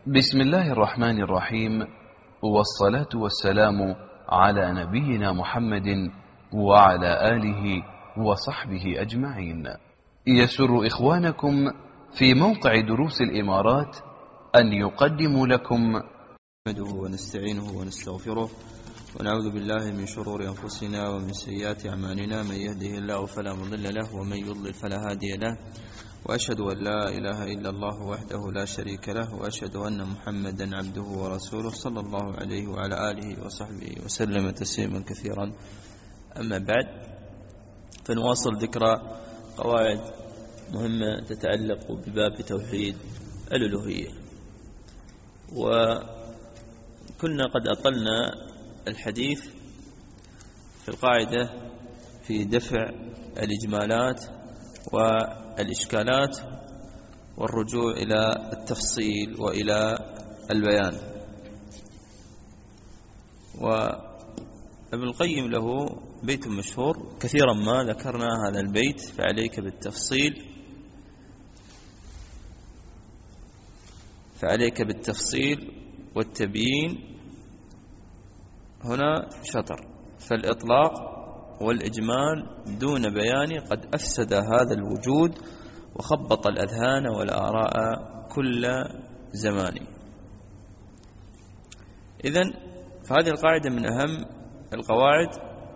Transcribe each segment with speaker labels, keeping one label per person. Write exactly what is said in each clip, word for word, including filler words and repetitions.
Speaker 1: بسم الله الرحمن الرحيم، والصلاة والسلام على نبينا محمد وعلى آله وصحبه أجمعين. يسر إخوانكم في موقع دروس الإمارات أن يقدموا لكم
Speaker 2: نحمده ونستعينه ونستغفره ونعوذ بالله من شرور أنفسنا ومن سيئات أعمالنا، من يهده الله فلا مضل له ومن يضلل فلا هادي له، وأشهد أن لا إله إلا الله وحده لا شريك له، وأشهد أن محمدا عبده ورسوله صلى الله عليه وعلى آله وصحبه وسلم تسليما كثيرا. أما بعد، فنواصل ذكرى قواعد مهمة تتعلق بباب توحيد الألوهية. وكنا قد أطلنا الحديث في القاعدة في دفع الإجمالات والإشكالات والرجوع إلى التفصيل وإلى البيان. وابن القيم له بيت مشهور كثيرا ما ذكرنا هذا البيت: فعليك بالتفصيل فعليك بالتفصيل والتبيين. هنا شطر، فالإطلاق والإجمال دون بيان قد أفسد هذا الوجود وخبط الأذهان والآراء كل زمان. إذن فهذه القاعدة من أهم القواعد.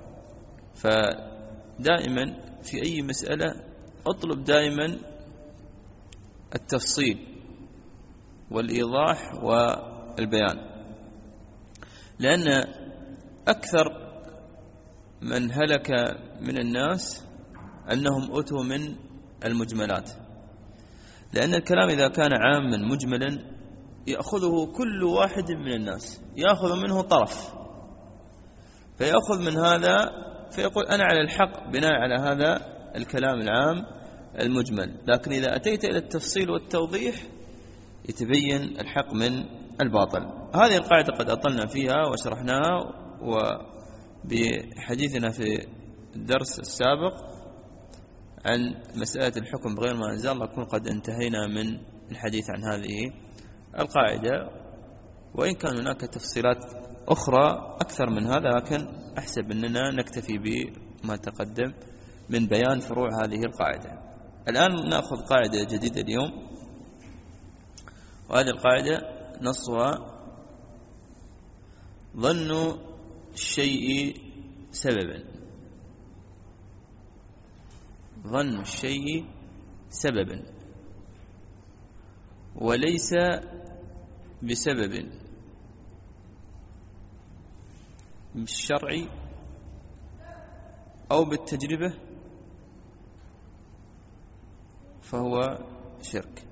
Speaker 2: فدائما في أي مسألة أطلب دائما التفصيل والإيضاح والبيان، لأن أكثر من هلك من الناس أنهم أتوا من المجملات، لأن الكلام إذا كان عاما مجملا يأخذه كل واحد من الناس، يأخذ منه طرف، فيأخذ من هذا فيقول أنا على الحق بناء على هذا الكلام العام المجمل. لكن إذا أتيت إلى التفصيل والتوضيح يتبين الحق من الباطل. هذه القاعدة قد أطلنا فيها وشرحناها، وبحديثنا في الدرس السابق عن مسألة الحكم بغير ما أنزل الله نكون قد انتهينا من الحديث عن هذه القاعدة، وإن كان هناك تفصيلات أخرى أكثر من هذا، لكن أحسب أننا نكتفي بما تقدم من بيان فروع هذه القاعدة. الآن نأخذ قاعدة جديدة اليوم، وهذه القاعدة نصها: ظن الشيء سببا. ظن الشيء سببا وليس بسبب بالشرع أو بالتجربة فهو شرك.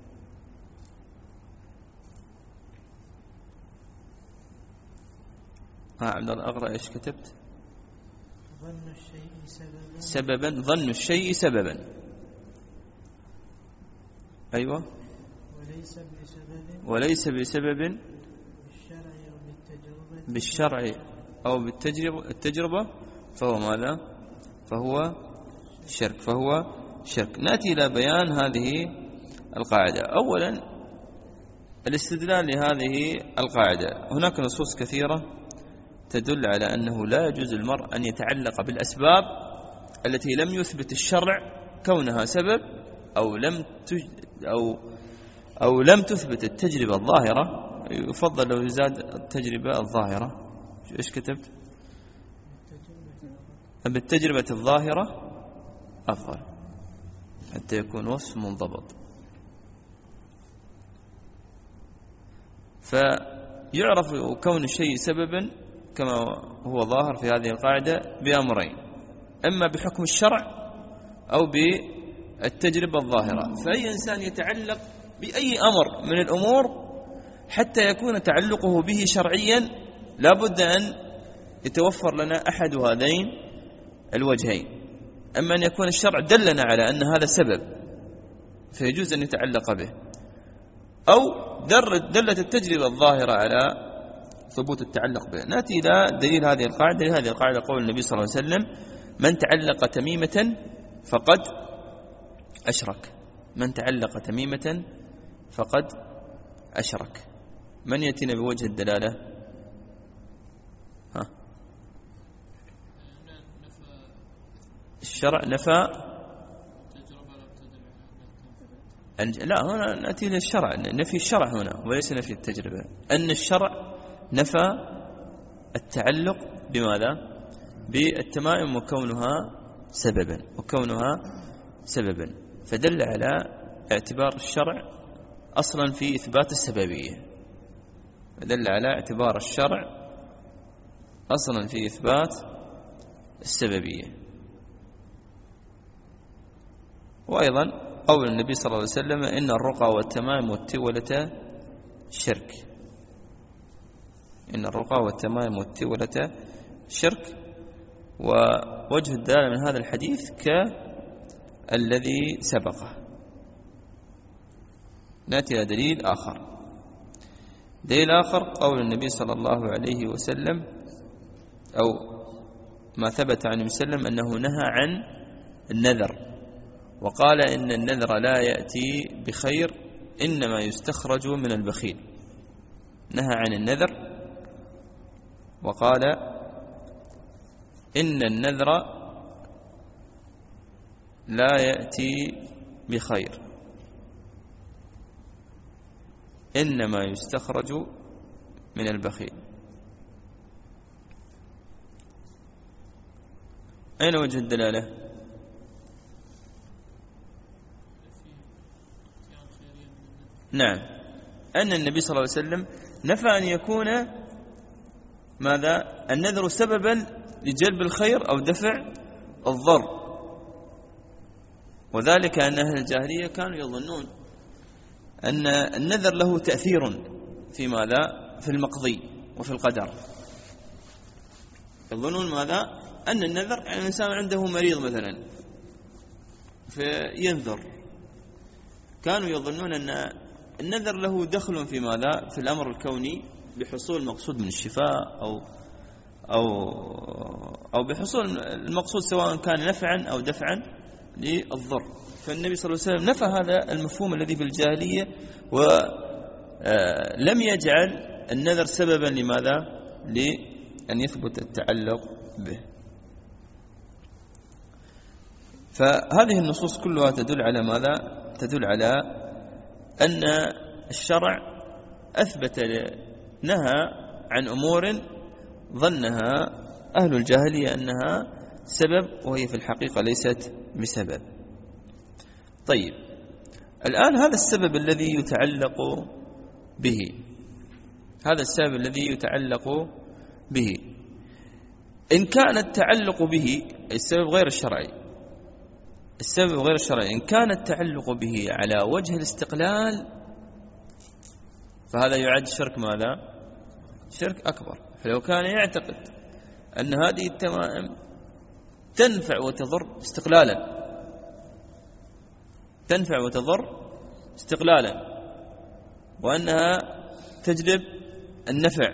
Speaker 2: ها عبد الله أقرأ إيش كتبت؟
Speaker 3: ظن الشيء سببا
Speaker 2: سببا ظن الشيء سببا أيوة
Speaker 3: وليس بسبب
Speaker 2: وليس بسبب
Speaker 3: بالشرع أو بالتجربة
Speaker 2: بالشرع أو بالتجربة التجربة فهو ماذا؟ فهو شرك فهو شرك. نأتي إلى بيان هذه القاعدة. أولا الاستدلال لهذه القاعدة. هناك نصوص كثيرة تدل على أنه لا يجوز المرء أن يتعلق بالأسباب التي لم يثبت الشرع كونها سبب، أو لم تج... أو أو لم تثبت التجربة الظاهرة. يفضل لو يزاد التجربة الظاهرة. إيش كتبت؟ بالتجربة الظاهرة أفضل حتى يكون وصف منضبط. فيعرف كون الشيء سببا كما هو ظاهر في هذه القاعدة بأمرين: إما بحكم الشرع أو بالتجربة الظاهرة. فأي إنسان يتعلق بأي أمر من الأمور حتى يكون تعلقه به شرعيا لا بد أن يتوفر لنا أحد هذين الوجهين: أما أن يكون الشرع دلنا على أن هذا سبب فيجوز أن يتعلق به، أو دلت التجربة الظاهرة على ثبوت التعلق به. نأتي إلى دليل هذه القاعدة. هذه القاعدة قول النبي صلى الله عليه وسلم: من تعلق تميمة فقد أشرك. من تعلق تميمة فقد أشرك. من يأتينا بوجه الدلالة؟ ها؟ الشرع نفى، لا هنا نأتي للشرع، نفي الشرع هنا وليس نفي التجربة. أن الشرع نفى التعلق بماذا؟ بالتمائم وكونها سببا وكونها سببا، فدل على اعتبار الشرع أصلا في إثبات السببية، فدل على اعتبار الشرع أصلا في إثبات السببية. وأيضا قول النبي صلى الله عليه وسلم إن الرقى والتمائم والتولة شرك، إن الرقى والتمائم والتولة شرك. ووجه الدلالة من هذا الحديث كالذي سبقه. نأتي إلى دليل آخر. دليل آخر قول النبي صلى الله عليه وسلم، أو ما ثبت عن النبي صلى الله عليه وسلم أنه نهى عن النذر، وقال إن النذر لا يأتي بخير إنما يستخرج من البخيل. نهى عن النذر وقال إن النذر لا يأتي بخير إنما يستخرج من البخيل. أين وجه الدلالة؟ نعم، أن النبي صلى الله عليه وسلم نفى أن يكون ماذا؟ النذر سببا لجلب الخير أو دفع الضر، وذلك أن أهل الجاهلية كانوا يظنون أن النذر له تأثير في ماذا؟ في المقضي وفي القدر. يظنون ماذا؟ أن النذر يعني الإنسان عنده مريض مثلا فينذر، كانوا يظنون أن النذر له دخل في ماذا؟ في الأمر الكوني بحصول المقصود من الشفاء أو أو أو بحصول المقصود سواء كان نفعا أو دفعا للضر. فالنبي صلى الله عليه وسلم نفى هذا المفهوم الذي بالجاهلية، ولم يجعل النذر سببا لماذا؟ لأن يثبت التعلق به. فهذه النصوص كلها تدل على ماذا؟ تدل على أن الشرع أثبت نهى عن أمور ظنها أهل الجاهلية أنها سبب وهي في الحقيقة ليست بسبب. طيب، الآن هذا السبب الذي يتعلق به، هذا السبب الذي يتعلق به إن كان التعلق به السبب غير الشرعي، السبب غير الشرعي إن كان التعلق به على وجه الاستقلال فهذا يعد شرك ماذا؟ شرك أكبر. فلو كان يعتقد أن هذه التمائم تنفع وتضر استقلالا، تنفع وتضر استقلالا، وأنها تجلب النفع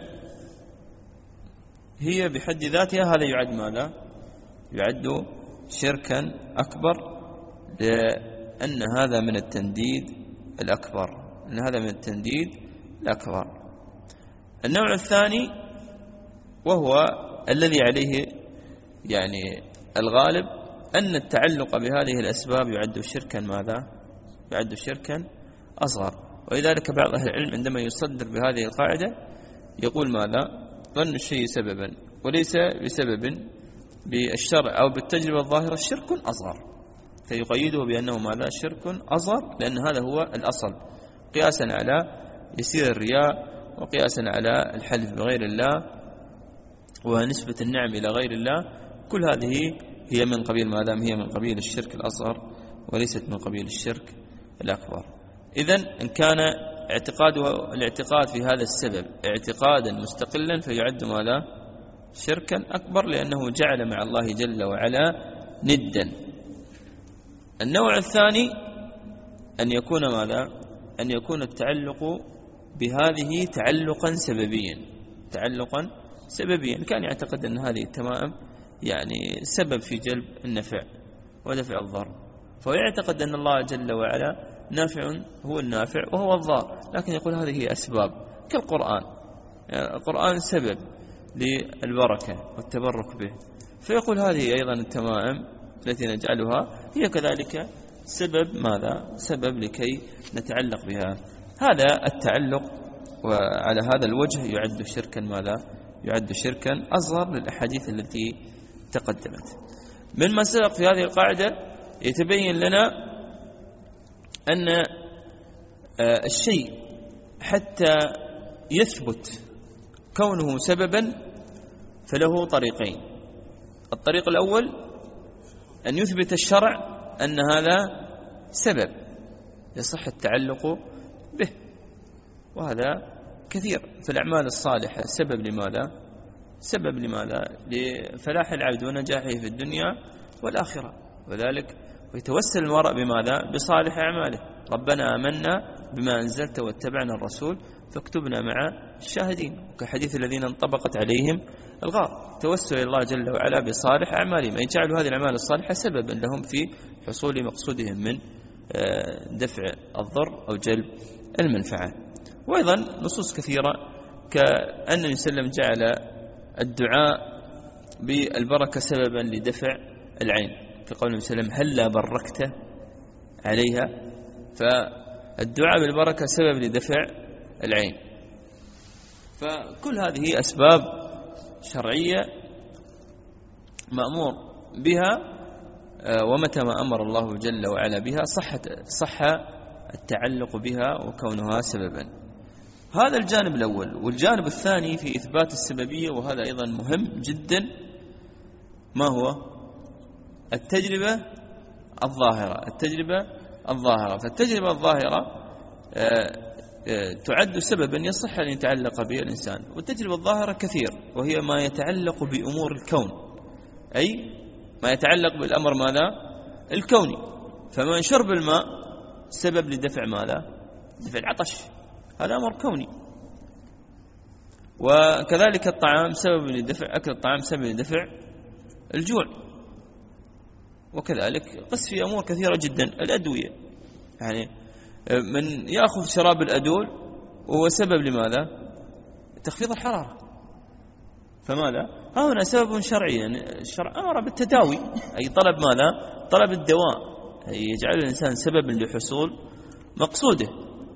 Speaker 2: هي بحد ذاتها، هذا يعد ماذا؟ يعد شركا أكبر، لأن هذا من التنديد الأكبر، أن هذا من التنديد الأكبر. النوع الثاني وهو الذي عليه يعني الغالب أن التعلق بهذه الأسباب يعد شركا ماذا؟ يعد شركا أصغر. ولذلك بعض أهل العلم عندما يصدر بهذه القاعدة يقول ماذا؟ ظن الشيء سببا وليس بسبب بالشرع أو بالتجربة الظاهرة شرك أصغر، فيقيده بأنه ماذا؟ شرك أصغر، لأن هذا هو الأصل، قياسا على يسير الرياء وقياسا على الحلف بغير الله ونسبة النعم إلى غير الله. كل هذه هي من قبيل ما دام هي من قبيل الشرك الأصغر وليست من قبيل الشرك الأكبر. إذن إن كان اعتقاده الاعتقاد في هذا السبب اعتقادا مستقلا فيعد ماذا؟ شركا أكبر، لأنه جعل مع الله جل وعلا ندا. النوع الثاني أن يكون ماذا؟ أن يكون التعلق بهذه تعلقا سببيا، تعلقا سببيا، كان يعتقد أن هذه التمائم يعني سبب في جلب النفع ودفع الضر، فيعتقد أن الله جل وعلا نافع هو النافع وهو الضار، لكن يقول هذه هي أسباب، كالقرآن، يعني القرآن سبب للبركة والتبرك به، فيقول هذه أيضا التمائم التي نجعلها هي كذلك سبب ماذا؟ سبب لكي نتعلق بها. هذا التعلق وعلى هذا الوجه يعد شركا ماذا؟ يعد شركا أصغر للأحاديث التي تقدمت. من ما سبق في هذه القاعدة يتبين لنا أن الشيء حتى يثبت كونه سببا فله طريقين. الطريق الأول أن يثبت الشرع أن هذا سبب يصح التعلق به، وهذا كثير في الأعمال الصالحة سبب لماذا؟ سبب لماذا؟ لفلاح العبد ونجاحه في الدنيا والآخرة، وذلك ويتوسل المرء بماذا؟ بصالح أعماله. ربنا آمنا بما أنزلت واتبعنا الرسول فاكتبنا مع الشاهدين، كحديث الذين انطبقت عليهم الغار. توسل الله جل وعلا بصالح أعمالهم، أي جعلوا هذه الأعمال الصالحة سببا لهم في حصول مقصودهم من دفع الضر أو جلب المنفعة. وأيضا نصوص كثيرة كأن النبي صلى الله عليه وسلم جعل الدعاء بالبركة سببا لدفع العين، كقول النبي صلى الله عليه وسلم هلا بركت عليها، فالدعاء بالبركة سبب لدفع العين. فكل هذه أسباب شرعية مأمور بها، ومتى ما أمر الله جل وعلا بها صح التعلق بها وكونها سببا. هذا الجانب الأول. والجانب الثاني في إثبات السببية، وهذا أيضا مهم جدا، ما هو؟ التجربة الظاهرة. التجربة الظاهرة فالتجربة الظاهرة تعد سببا يصح أن يتعلق به الإنسان. والتجربة الظاهرة كثير، وهي ما يتعلق بأمور الكون، أي ما يتعلق بالأمر ماذا؟ الكوني. فمن شرب الماء سبب لدفع ماذا؟ دفع العطش، هذا أمر كوني. وكذلك الطعام سبب لدفع أكل الطعام سبب لدفع الجوع. وكذلك قس في أمور كثيرة جدا. الأدوية، يعني من يأخذ شراب الأدول وهو سبب لماذا؟ تخفيض الحرارة. فماذا؟ ها هنا سبب شرعي، يعني الشرع أمر بالتداوي، أي طلب ماذا؟ طلب الدواء، أي يجعل الإنسان سبب لحصول مقصوده.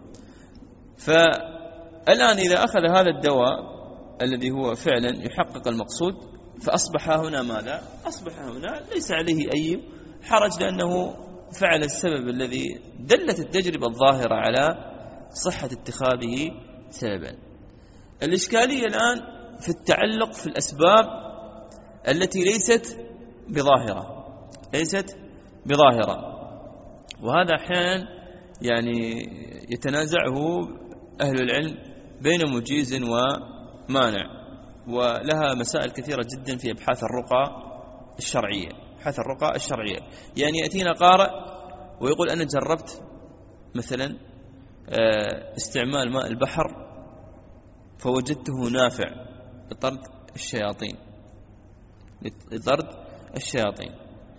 Speaker 2: فالآن إذا أخذ هذا الدواء الذي هو فعلا يحقق المقصود، فأصبح هنا ماذا؟ أصبح هنا ليس عليه أي حرج، لأنه فعل السبب الذي دلت التجربة الظاهرة على صحة اتخاذه سببا. الإشكالية الآن في التعلق في الأسباب التي ليست بظاهرة ليست بظاهرة وهذا أحيانا يعني يتنازعه أهل العلم بين مجيز ومانع، ولها مسائل كثيرة جدا في أبحاث الرقى الشرعية. أبحاث الرقى الشرعية يعني يأتينا قارئ ويقول أنا جربت مثلا استعمال ماء البحر فوجدته نافع لطرد الشياطين لطرد الشياطين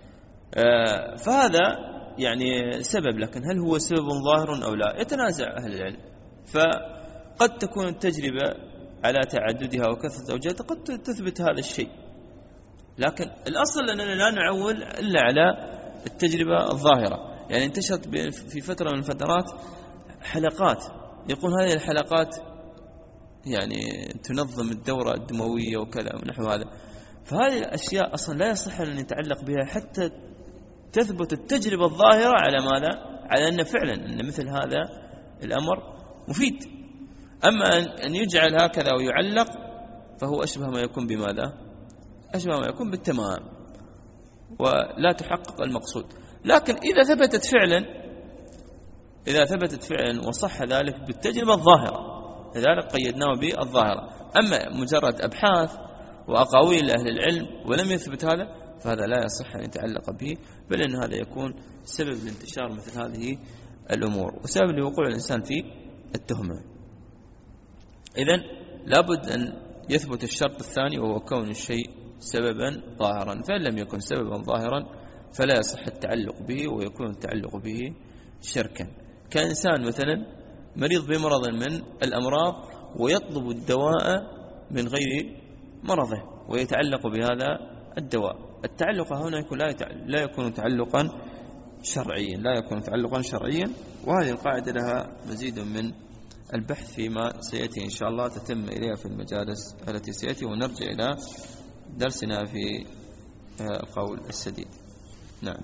Speaker 2: فهذا يعني سبب، لكن هل هو سبب ظاهر أو لا؟ يتنازع أهل العلم. فقد تكون التجربة على تعددها وكثرة زوجاتها قد تثبت هذا الشيء، لكن الأصل أننا لا نعول إلا على التجربة الظاهرة. يعني انتشرت في فترة من الفترات حلقات، يقول هذه الحلقات يعني تنظم الدورة الدموية وكذا ونحو هذا. فهذه الأشياء أصلا لا يصح أن نتعلق بها حتى تثبت التجربة الظاهرة على ماذا؟ على أن فعلا أن مثل هذا الأمر مفيد. أما أن يجعل هكذا ويعلق فهو أشبه ما يكون بماذا؟ أشبه ما يكون بالتمام ولا تحقق المقصود. لكن إذا ثبتت فعلا إذا ثبتت فعلا وصح ذلك بالتجربة الظاهرة، لذلك قيدناه بالظاهرة. أما مجرد أبحاث وأقاويل أهل العلم ولم يثبت هذا فهذا لا يصح أن يتعلق به، بل أن هذا يكون سبب لانتشار مثل هذه الأمور وسبب لوقوع الإنسان في التهمة. إذن لابد أن يثبت الشرط الثاني وهو كون الشيء سببا ظاهرا، فإن لم يكن سببا ظاهرا فلا يصح التعلق به ويكون التعلق به شركا. كإنسان مثلا مريض بمرض من الأمراض ويطلب الدواء من غير مرضه ويتعلق بهذا الدواء. التعلق هنا يكون لا يكون تعلقا شرعيا، لا يكون تعلقا شرعيا. وهذه القاعدة لها مزيد من البحث فيما سيأتي إن شاء الله، تتم إليها في المجالس التي سيأتي، ونرجع إلى درسنا في القول السديد. نعم.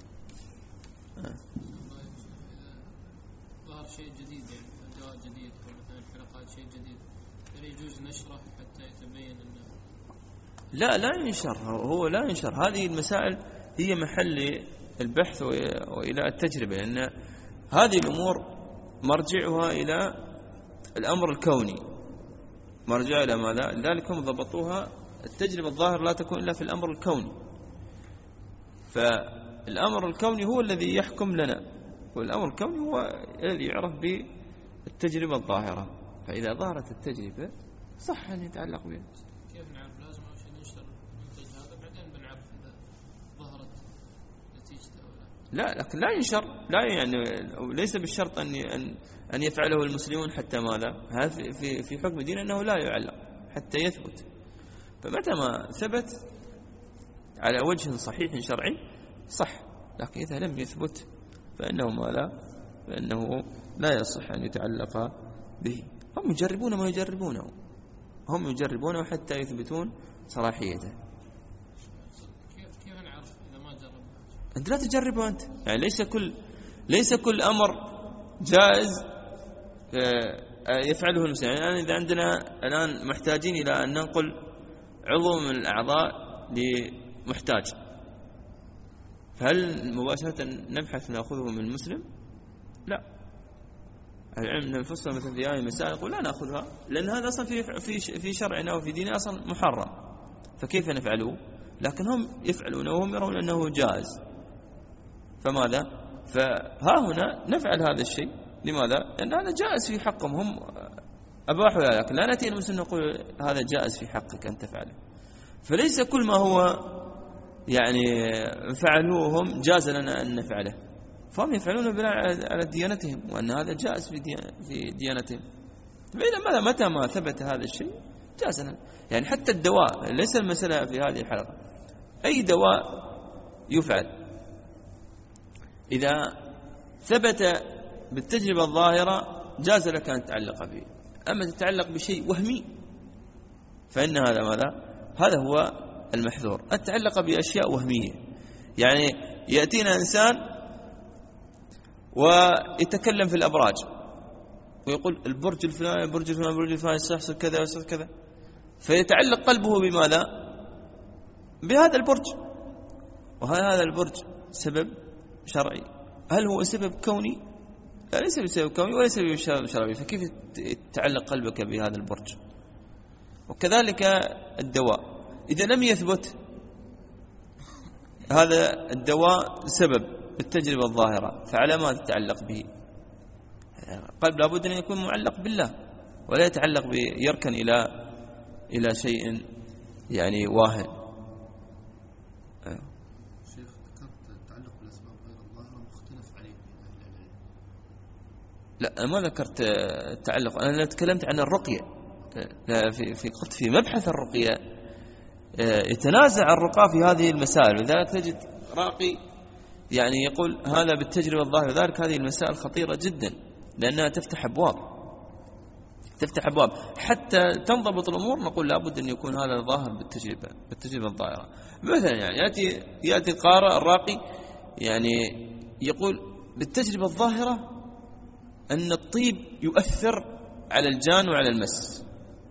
Speaker 4: ظهر شيء جديد، يعني دواء جديد ومثلا الحلقات شيء جديد، هل يجوز نشره حتى يتبين أنه؟
Speaker 2: لا لا ينشر، هو لا ينشر. هذه المسائل هي محل البحث وإلى التجربة، لأن هذه الأمور مرجعها إلى الأمر الكوني، مرجع إلى ماذا؟ لذلك هم ضبطوها التجربة الظاهر لا تكون إلا في الأمر الكوني، فالأمر الكوني هو الذي يحكم لنا، والأمر الكوني هو الذي يعرف بالتجربة الظاهرة. فإذا ظهرت التجربة صح أن يتعلق بها.
Speaker 4: كيف نعرف؟ لازم أول شيء ننشر المنتج هذا بعدين بنعرف إذا ظهرت نتيجته ولا
Speaker 2: لا. لكن لا ينشر، لا يعني ليس بالشرط أن أن أن يفعله المسلمون حتى ماذا؟ هذا في في حكم الدين أنه لا يعلق حتى يثبت. فمتى ما ثبت على وجه صحيح شرعي صح، لكن إذا لم يثبت فإنه ماذا؟ فإنه لا يصح أن يتعلق به. هم يجربون ما يجربونه، هم يجربونه حتى يثبتون صلاحيته.
Speaker 4: كيف كيف نعرف إذا ما جربنا؟
Speaker 2: أنت لا تجربه أنت، يعني ليس كل ليس كل أمر جائز يفعله المسلم. يعني الآن إذا عندنا الآن محتاجين إلى أن ننقل عضو من الأعضاء لمحتاج، فهل مباشرة نبحث نأخذه من المسلم؟ لا. العلم نفسه مثل في هذه المسائل يقول لا نأخذها، لأن هذا أصلا في في في شرعنا وفي ديننا أصلا محرم، فكيف نفعله؟ لكن هم يفعلونه وهم يرون أنه جائز. فماذا؟ فها هنا نفعل هذا الشيء. لماذا؟ لأن هذا جائز في حقهم، هم أباحوا، لكن لا نأتي المسلم نقول هذا جائز في حقك أن تفعله. فليس كل ما هو يعني فعلوه هم جاز لنا أن نفعله، فهم يفعلون بناء على ديانتهم، وأن هذا جائز في ديانتهم. فإذا ماذا متى ما ثبت هذا الشيء جاز لنا. يعني حتى الدواء، ليس المسألة في هذه الحلقة، أي دواء يفعل إذا ثبت بالتجربة الظاهرة جاز لك أن تتعلق به. أما تتعلق بشيء وهمي فإن هذا ماذا؟ هذا هو المحذور، التعلق بأشياء وهمية. يعني يأتينا إنسان ويتكلم في الأبراج ويقول البرج الفلاني البرج الفلاني البرج الفلاني يحصل كذا ويحصل كذا، فيتعلق قلبه بماذا؟ بهذا البرج. وهل هذا البرج سبب شرعي؟ هل هو سبب كوني؟ لا، ليس بسبب كوني وليس بسبب شرعي، فكيف يتعلق قلبك بهذا البرج؟ وكذلك الدواء إذا لم يثبت هذا الدواء سبب بالتجربة الظاهرة فعلى ما تتعلق به؟ قلب لابد أن يكون معلق بالله ولا يتعلق يركن إلى إلى شيء يعني واهن.
Speaker 5: شيخ ذكرت التعلق بالأسباب غير الظاهرة مختلف عليه بين أهل العلم.
Speaker 2: لا، ما ذكرت التعلق، أنا تكلمت عن الرقية. في في قلت في مبحث الرقية يتنازع الرقاة في هذه المسائل، لذلك تجد راقي يعني يقول هذا بالتجربة الظاهرة، لذلك هذه المسائل خطيرة جدا لأنها تفتح أبواب تفتح أبواب حتى تنضبط الأمور. نقول لابد أن يكون هذا ظاهر بالتجربة بالتجربة الظاهرة. مثلا يعني يأتي يأتي القارئ الراقي يعني يقول بالتجربة الظاهرة أن الطيب يؤثر على الجان وعلى المس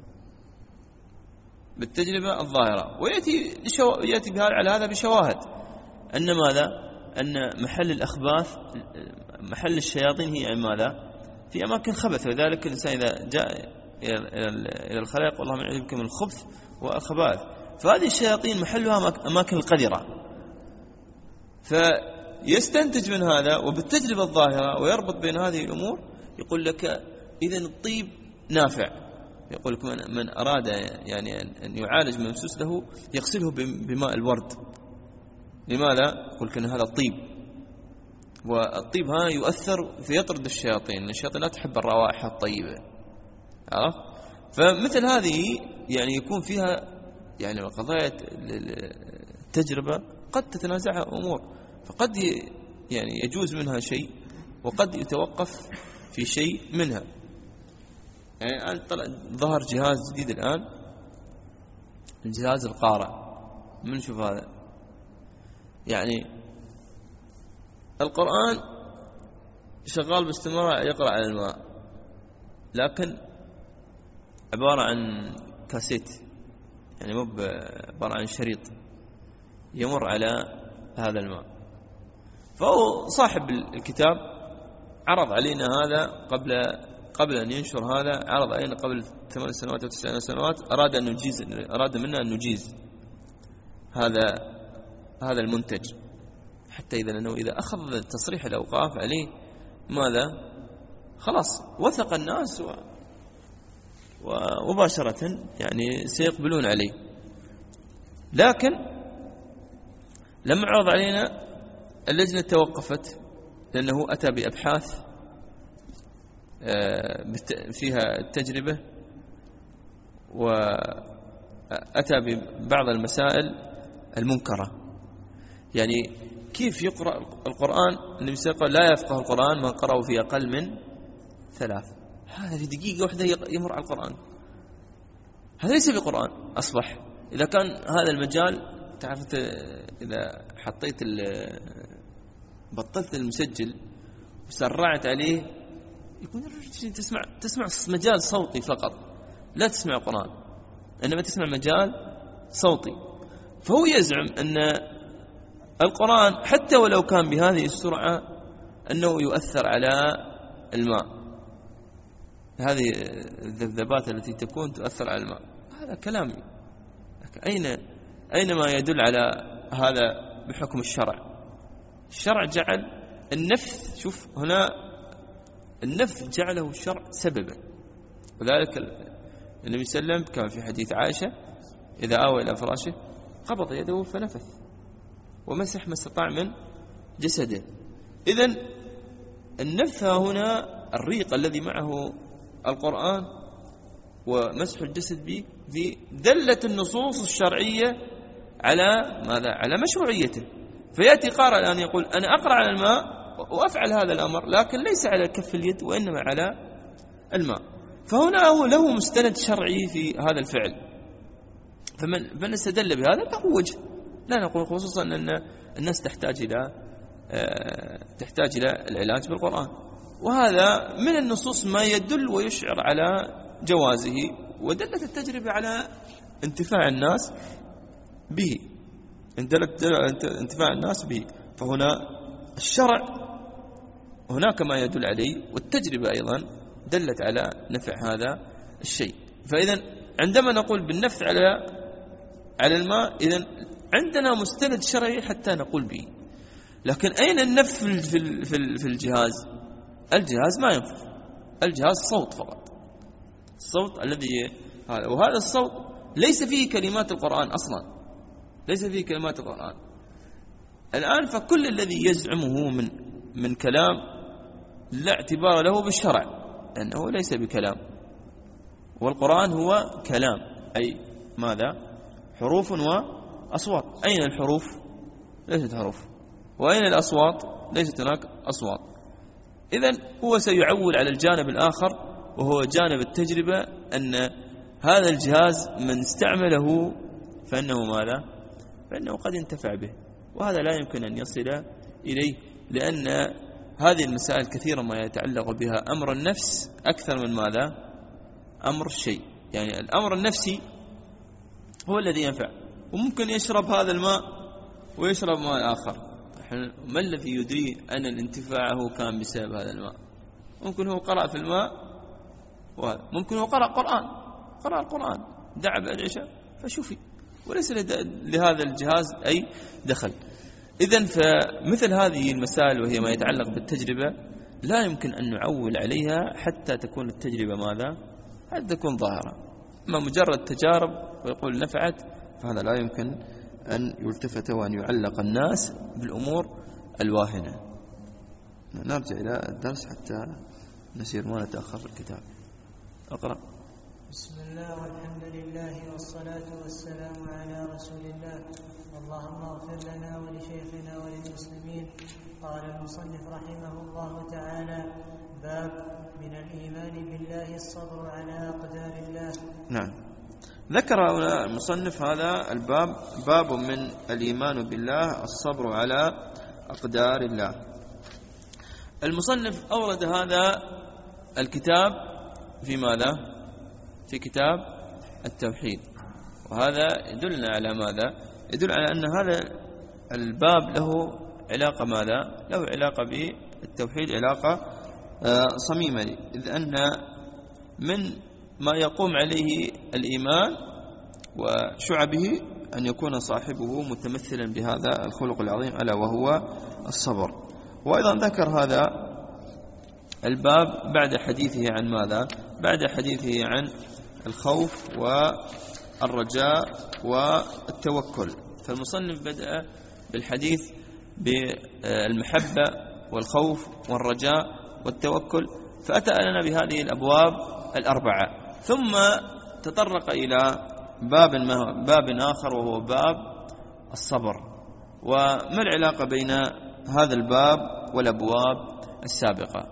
Speaker 2: بالتجربة الظاهرة، ويأتي يأتي بها على هذا بشواهد أن ماذا؟ أن محل الأخباث محل الشياطين هي ماذا؟ في أماكن خبث، وذلك الإنسان إذا جاء إلى الخلائق والله من علمكم الخبث والخبائث، فهذه الشياطين محلها أماكن القذرة، فيستنتج من هذا وبالتجربة الظاهرة ويربط بين هذه الأمور. يقول لك إذن الطيب نافع، يقول لك من, من أراد يعني أن يعالج ممسوس له يغسله بماء الورد. لماذا؟ يقول لك أن هذا الطيب، والطيب هذا يؤثر في يطرد الشياطين، الشياطين لا تحب الروائح الطيبة. عرفت؟ فمثل هذه يعني يكون فيها يعني قضايا التجربة قد تتنازعها أمور، فقد يعني يجوز منها شيء وقد يتوقف في شيء منها. يعني الآن طلع ظهر جهاز جديد الآن، الجهاز القارع، من شوف هذا يعني القرآن شغال باستمرار يقرأ على الماء، لكن عبارة عن كاسيت، يعني مو عبارة عن شريط يمر على هذا الماء. فهو صاحب الكتاب عرض علينا هذا قبل قبل أن ينشر هذا، عرض علينا قبل ثمان سنوات أو تسع سنوات، أراد أن نجيز أراد منا أن نجيز هذا هذا المنتج، حتى إذا أنه إذا أخذ تصريح الأوقاف عليه ماذا خلاص وثق الناس و ومباشرة يعني سيقبلون عليه. لكن لما عرض علينا اللجنة توقفت، لأنه أتى بأبحاث فيها التجربة وأتى ببعض المسائل المنكرة. يعني كيف يقرأ القرآن؟ النبي صلى الله عليه وسلم لا يفقه القرآن من قرأه في أقل من ثلاث. هذا في دقيقة واحدة يمر على القرآن، هذا ليس بقرآن. أصبح إذا كان هذا المجال، تعرفت إذا حطيت بطلت المسجل وسرعت عليه يكون تسمع تسمع مجال صوتي فقط، لا تسمع قرآن، إنما تسمع مجال صوتي. فهو يزعم أن القرآن حتى ولو كان بهذه السرعة أنه يؤثر على الماء، هذه الذبذبات التي تكون تؤثر على الماء. هذا كلام أين أين ما يدل على هذا بحكم الشرع؟ الشرع جعل النفث، شوف هنا النفث جعله الشرع سببا، وذلك النبي صلى الله عليه وسلم كما في حديث عائشة إذا آوى إلى فراشه قبض يده فنفث ومسح ما استطاع من جسده. إذن النفث هنا الريق الذي معه القرآن ومسح الجسد به، في دلت النصوص الشرعية على ماذا؟ على مشروعيته. فيأتي قارئ الآن يقول أنا أقرأ على الماء وأفعل هذا الأمر، لكن ليس على كف اليد وإنما على الماء، فهنا هو له مستند شرعي في هذا الفعل. فمن من استدل بهذا فهو وجه، لا نقول خصوصا أن الناس تحتاج إلى تحتاج إلى العلاج بالقرآن، وهذا من النصوص ما يدل ويشعر على جوازه، ودلت التجربة على انتفاع الناس به، دلت انتفاع الناس به. فهنا الشرع هناك ما يدل عليه، والتجربة أيضا دلت على نفع هذا الشيء. فإذا عندما نقول بالنفع على على الماء، إذن عندنا مستند شرعي حتى نقول به. لكن أين النفث في في الجهاز؟ الجهاز ما ينفث، الجهاز صوت فقط، الصوت الذي هذا، وهذا الصوت ليس فيه كلمات القرآن أصلا، ليس فيه كلمات القرآن الآن. فكل الذي يزعمه من من كلام لا اعتبار له بالشرع، لأنه ليس بكلام، والقرآن هو كلام، أي ماذا؟ حروف وأصوات. أين الحروف؟ ليست حروف. وأين الأصوات؟ ليست هناك أصوات. إذن هو سيعول على الجانب الآخر، وهو جانب التجربة، أن هذا الجهاز من استعمله فإنه ماذا؟ فإنه قد ينتفع به، وهذا لا يمكن أن يصل إليه، لأن هذه المسائل كثيرا ما يتعلق بها أمر النفس أكثر من ماذا؟ أمر الشيء. يعني الأمر النفسي هو الذي ينفع، وممكن يشرب هذا الماء ويشرب ماء آخر، ما الذي يدري أن الانتفاع كان بسبب هذا الماء؟ ممكن هو قرأ في الماء، وممكن هو قرأ قرآن، قرأ القرآن دعا بالعشاء فشوفي، وليس لهذا الجهاز أي دخل. إذن فمثل هذه المسائل وهي ما يتعلق بالتجربة لا يمكن أن نعول عليها حتى تكون التجربة ماذا؟ حتى تكون ظاهرة. أما مجرد تجارب ويقول نفعت، فهذا لا يمكن أن يلتفت وأن يعلق الناس بالأمور الواهنة. نرجع إلى الدرس حتى نسير ما نتأخر في الكتاب. أقرأ.
Speaker 3: بسم الله والحمد لله والصلاة والسلام على رسول الله. اللهم اغفر لنا ولشيخنا وللمسلمين. قال المصنف رحمه الله تعالى: باب من الإيمان بالله الصبر على أقدار الله.
Speaker 2: نعم، ذكر المصنف هذا الباب باب من الإيمان بالله الصبر على أقدار الله. المصنف أورد هذا الكتاب في ماذا؟ في كتاب التوحيد، وهذا يدلنا على ماذا؟ يدل على أن هذا الباب له علاقة ماذا؟ له علاقة بالتوحيد، علاقة صميمة، إذ أن من ما يقوم عليه الإيمان وشعبه أن يكون صاحبه متمثلا بهذا الخلق العظيم ألا وهو الصبر. وأيضا ذكر هذا الباب بعد حديثه عن ماذا؟ بعد حديثه عن الخوف والرجاء والتوكل. فالمصنف بدأ بالحديث بالمحبة والخوف والرجاء والتوكل، فأتى لنا بهذه الأبواب الأربعة، ثم تطرق إلى باب باب آخر وهو باب الصبر. وما العلاقة بين هذا الباب والأبواب السابقة؟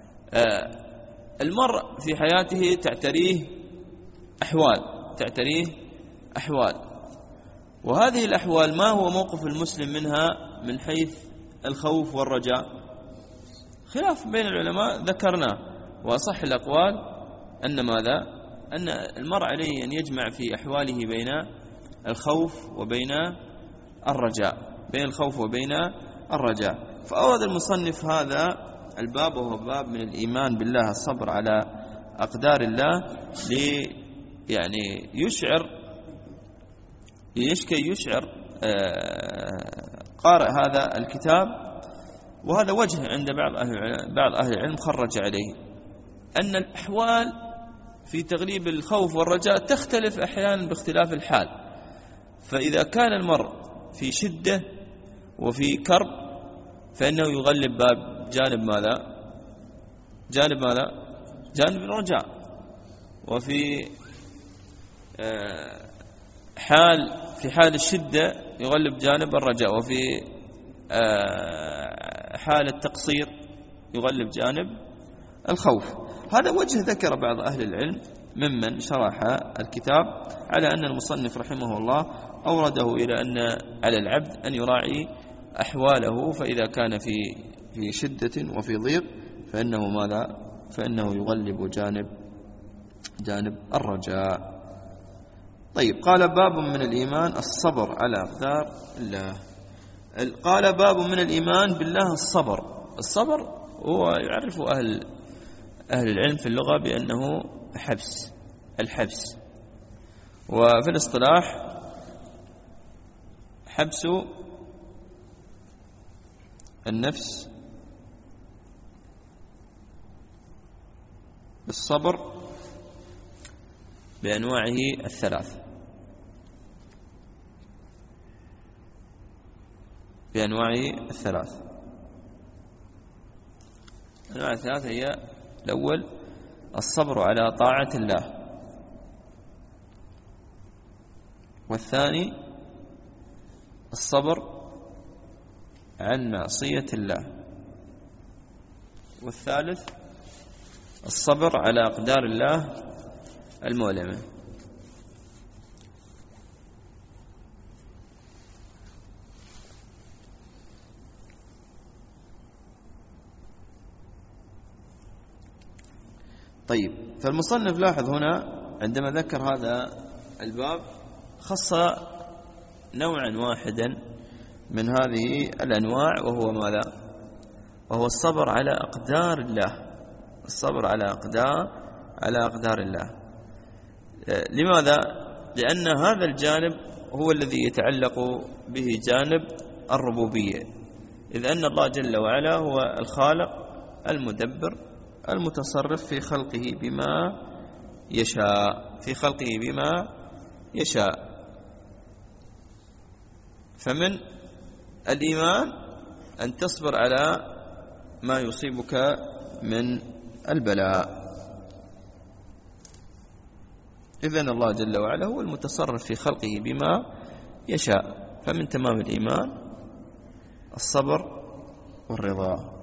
Speaker 2: المرء في حياته تعتريه أحوال تعتريه أحوال وهذه الأحوال ما هو موقف المسلم منها من حيث الخوف والرجاء؟ خلاف بين العلماء ذكرناه، وأصح الأقوال أن ماذا؟ أن المرء عليه أن يجمع في أحواله بين الخوف وبين الرجاء بين الخوف وبين الرجاء. فأورد المصنف هذا الباب وهو باب من الإيمان بالله الصبر على أقدار الله، لي يعني يشعر يشكي يشعر قارئ هذا الكتاب، وهذا وجه عند بعض أهل بعض أهل العلم خرج عليه، أن الأحوال في تغليب الخوف والرجاء تختلف أحيانا باختلاف الحال. فإذا كان المرء في شدة وفي كرب فإنه يغلب باب جانب ماذا؟ جانب ماذا؟ جانب الرجاء. وفي حال في حال الشدة يغلب جانب الرجاء، وفي حال التقصير يغلب جانب الخوف. هذا وجه ذكر بعض أهل العلم ممن شرح الكتاب على أن المصنف رحمه الله أورده إلى أن على العبد أن يراعي أحواله، فإذا كان في في شدة وفي ضيق فإنه ماذا؟ فإنه يغلب جانب جانب الرجاء. طيب، قال باب من الإيمان الصبر على أقدار الله. قال باب من الإيمان بالله الصبر. الصبر هو يعرف أهل أهل العلم في اللغة بأنه حبس الحبس، وفي الاصطلاح حبس النفس بالصبر بأنواعه الثلاث بأنواعه الثلاث الأنواع الثلاثة هي: الأول الصبر على طاعة الله، والثاني الصبر عن معصية الله، والثالث الصبر على أقدار الله المؤلمة. طيب، فالمصنف لاحظ هنا عندما ذكر هذا الباب خص نوعا واحدا من هذه الأنواع، وهو ماذا؟ وهو الصبر على أقدار الله الصبر على أقدار على أقدار الله. لماذا؟ لأن هذا الجانب هو الذي يتعلق به جانب الربوبية، إذ أن الله جل وعلا هو الخالق المدبر المتصرف في خلقه بما يشاء في خلقه بما يشاء. فمن الإيمان أن تصبر على ما يصيبك من البلاء. إذن الله جل وعلا هو المتصرف في خلقه بما يشاء. فمن تمام الإيمان الصبر والرضا.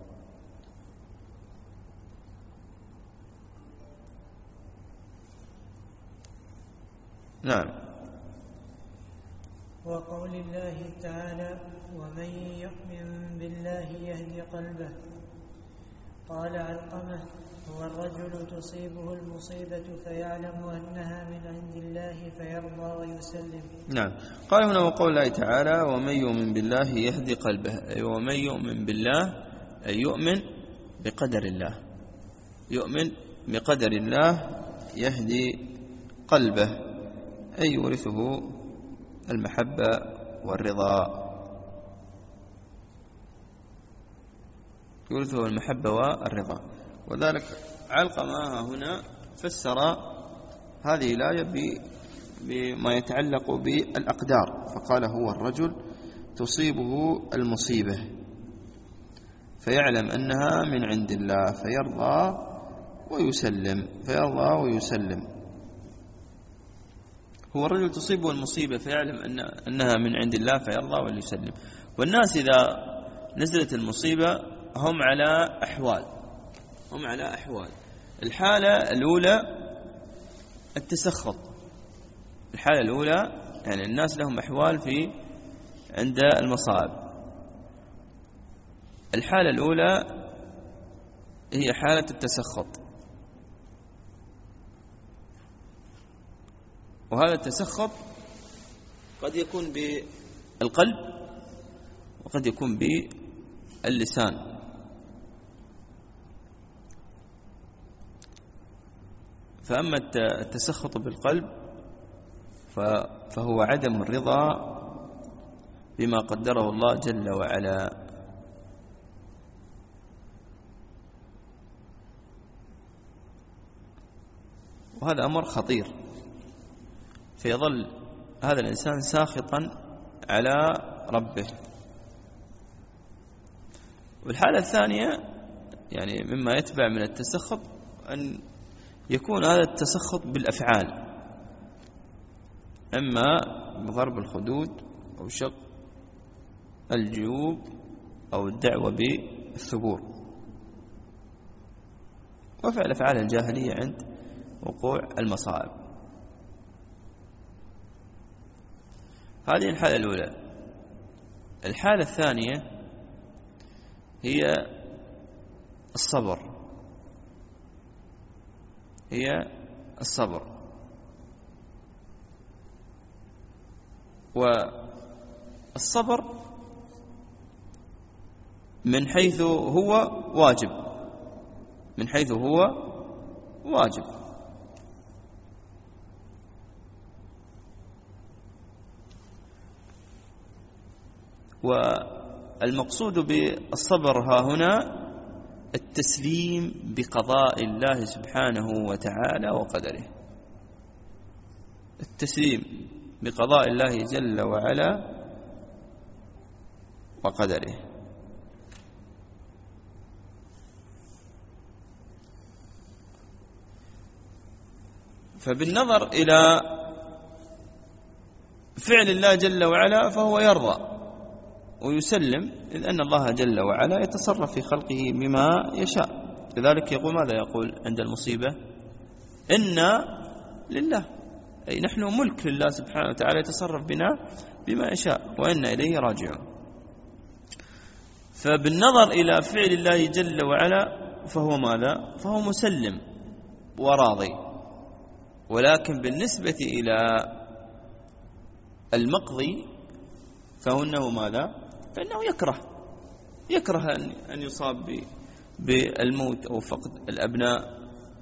Speaker 2: نعم.
Speaker 3: وقول الله تعالى: ومن يؤمن بالله يهدي قلبه. قال علقمة: هو الرجل تصيبه المصيبة فيعلم أنها من عند الله فيرضى ويسلم.
Speaker 2: نعم. قال هنا وقول الله تعالى: ومن يؤمن بالله يهدي قلبه، أي ومن يؤمن بالله أي يؤمن بقدر الله، يؤمن بقدر الله يهدي قلبه، أي يورثه المحبة والرضا، يورثه المحبة والرضا. وذلك علقمة هنا فسر هذه الآية بما يتعلق بالأقدار، فقال: هو الرجل تصيبه المصيبة فيعلم أنها من عند الله فيرضى ويسلم، فيرضى ويسلم. هو الرجل تصيبه المصيبة فيعلم أن أنها من عند الله فيرضى ويسلم. والناس إذا نزلت المصيبة هم على أحوال، هم على أحوال. الحالة الأولى التسخط، الحالة الأولى يعني الناس لهم أحوال في عند المصائب. الحالة الأولى هي حالة التسخط، وهذا التسخط قد يكون بالقلب وقد يكون باللسان. فأما التسخط بالقلب فهو عدم الرضا بما قدره الله جل وعلا. وهذا أمر خطير، فيظل هذا الإنسان ساخطا على ربه. والحالة الثانية يعني مما يتبع من التسخط أن يكون هذا التسخط بالأفعال، إما بضرب الخدود أو شق الجيوب أو الدعوة بالثبور، وفعل أفعال الجاهلية عند وقوع المصائب. هذه الحالة الأولى. الحالة الثانية هي الصبر، هي الصبر. والصبر من حيث هو واجب، من حيث هو واجب. والمقصود بالصبر ها هنا التسليم بقضاء الله سبحانه وتعالى وقدره، التسليم بقضاء الله جل وعلا وقدره. فبالنظر إلى فعل الله جل وعلا فهو يرضى ويسلم، إذ أن الله جل وعلا يتصرف في خلقه بما يشاء. لذلك يقول ماذا يقول عند المصيبة؟ إنا لله، أي نحن ملك لله سبحانه وتعالى يتصرف بنا بما يشاء وإنا إليه راجعون. فبالنظر إلى فعل الله جل وعلا فهو ماذا؟ فهو مسلم وراضي. ولكن بالنسبة إلى المقضي فإنه ماذا؟ فإنه يكره يكره أن يصاب بالموت أو فقد الأبناء.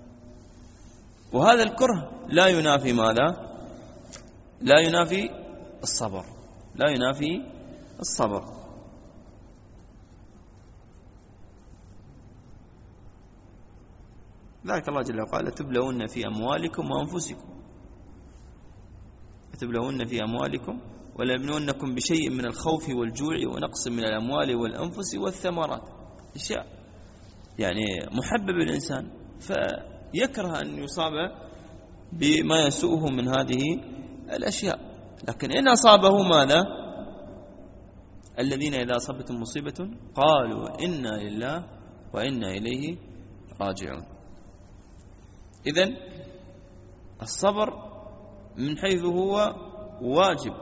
Speaker 2: وهذا الكره لا ينافي ماذا؟ لا ينافي الصبر، لا ينافي الصبر. ذلك الله جل وعلا: تبلون في أموالكم وأنفسكم، تبلون في أموالكم ولنبلونكم بشيء من الخوف والجوع ونقص من الأموال والأنفس والثمرات. أشياء يعني محبب الإنسان، فيكره أن يصاب بما يسوءه من هذه الأشياء. لكن إن أصابه ماذا؟ الذين إذا أصابتهم مصيبة قالوا إنا لله وإنا إليه راجعون. إذن الصبر من حيث هو واجب،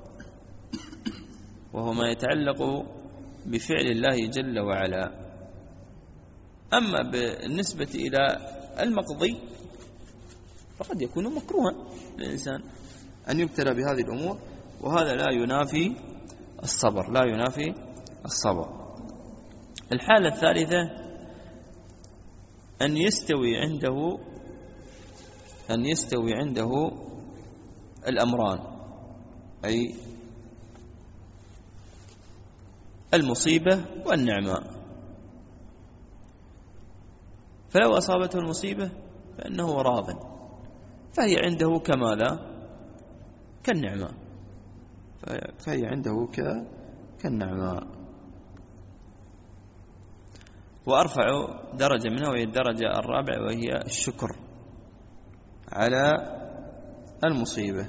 Speaker 2: وهو ما يتعلق بفعل الله جل وعلا. أما بالنسبة إلى المقضي فقد يكون مكروها للإنسان أن يبتلى بهذه الأمور، وهذا لا ينافي الصبر، لا ينافي الصبر. الحالة الثالثة أن يستوي عنده أن يستوي عنده الأمران، أي المصيبة والنعمة. فلو أصابته المصيبة فإنه راض، فهي عنده كماذا؟ كالنعمة، فهي عنده كالنعمة. وأرفع درجة منها وهي الدرجة الرابعة، وهي الشكر على المصيبة،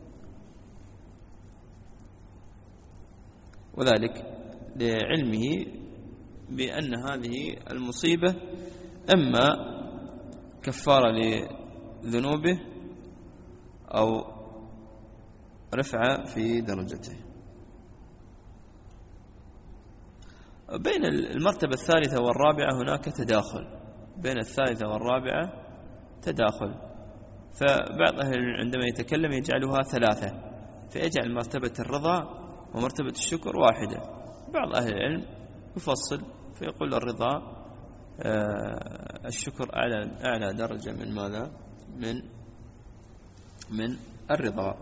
Speaker 2: وذلك لعلمه بأن هذه المصيبة إما كفارة لذنوبه أو رفعة في درجته. بين المرتبة الثالثة والرابعة هناك تداخل، بين الثالثة والرابعة تداخل، فبعض أهل العلم عندما يتكلم يجعلها ثلاثة، فيجعل مرتبة الرضا ومرتبة الشكر واحدة. بعض أهل العلم يفصل فيقول الرضا الشكر أعلى أعلى درجة من ماذا؟ من من الرضا.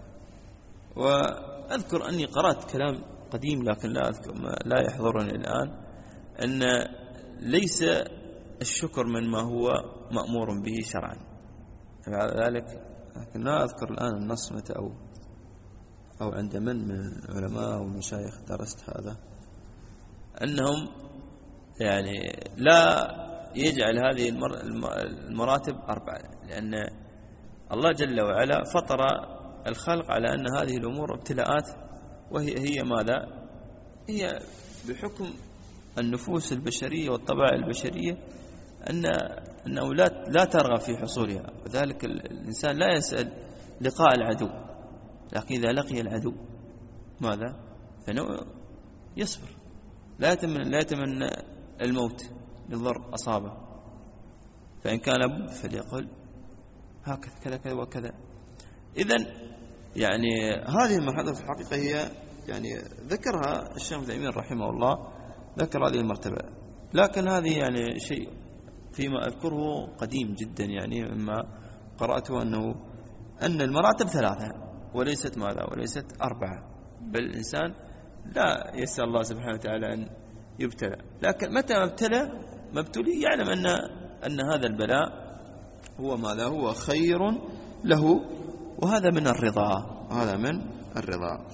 Speaker 2: وأذكر أني قرأت كلام قديم لكن لا أذكر لا يحضرني الآن، أن ليس الشكر من ما هو مأمور به شرعا، بعد ذلك لكن لا أذكر الآن النص متى أو أو عند من من العلماء والمشايخ درست هذا، أنهم يعني لا يجعل هذه المراتب أربعة، لأن الله جل وعلا فطر الخلق على أن هذه الأمور ابتلاءات، وهي هي ماذا؟ هي بحكم النفوس البشرية والطبع البشرية أن أنه لا لا ترغب في حصولها، وذلك الإنسان لا يسأل لقاء العدو، لكن إذا لقي العدو ماذا؟ فإنه يصبر، لا يتمنى لا يتمنى الموت للضر أصابه، فإن كان لابد فليقل هكذا كذا كذا وكذا. إذن يعني هذه المرحلة في الحقيقة هي يعني ذكرها الشيخ ابن تيمية رحمه الله، ذكر هذه المرتبة، لكن هذه يعني شيء فيما أذكره قديم جدا، يعني مما قرأته أنه أن المراتب ثلاثة وليست ماذا؟ وليست أربعة، بل الإنسان لا يسأل الله سبحانه وتعالى أن يبتلى، لكن متى ما ابتلى ما ابتلي يعلم أن أن هذا البلاء هو ماذا؟ هو خير له، وهذا من الرضا، هذا من الرضا.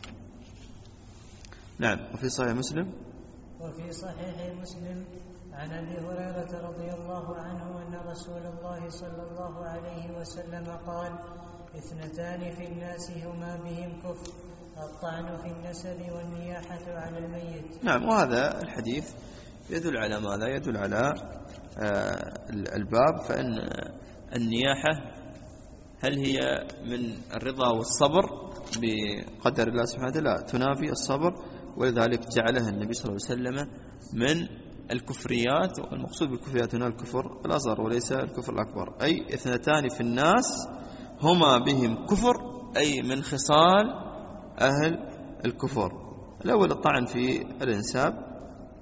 Speaker 2: نعم. وفي صحيح مسلم
Speaker 3: وفي صحيح مسلم عن أبي هريرة رضي الله عنه أن رسول الله صلى الله عليه وسلم قال: اثنتان في الناس هما بهم كفر، الطعن في النسب والنياحة على الميت.
Speaker 2: نعم. وهذا الحديث يدل على ماذا؟ يدل على آه الباب، فإن النياحة هل هي من الرضا والصبر بقدر الله سبحانه وتعالى؟ تنافي الصبر، ولذلك جعلها النبي صلى الله عليه وسلم من الكفريات، والمقصود بالكفريات هنا الكفر الأصغر وليس الكفر الأكبر. أي اثنتان في الناس هما بهم كفر، أي من خصال أهل الكفر. الأول الطعن في الانساب،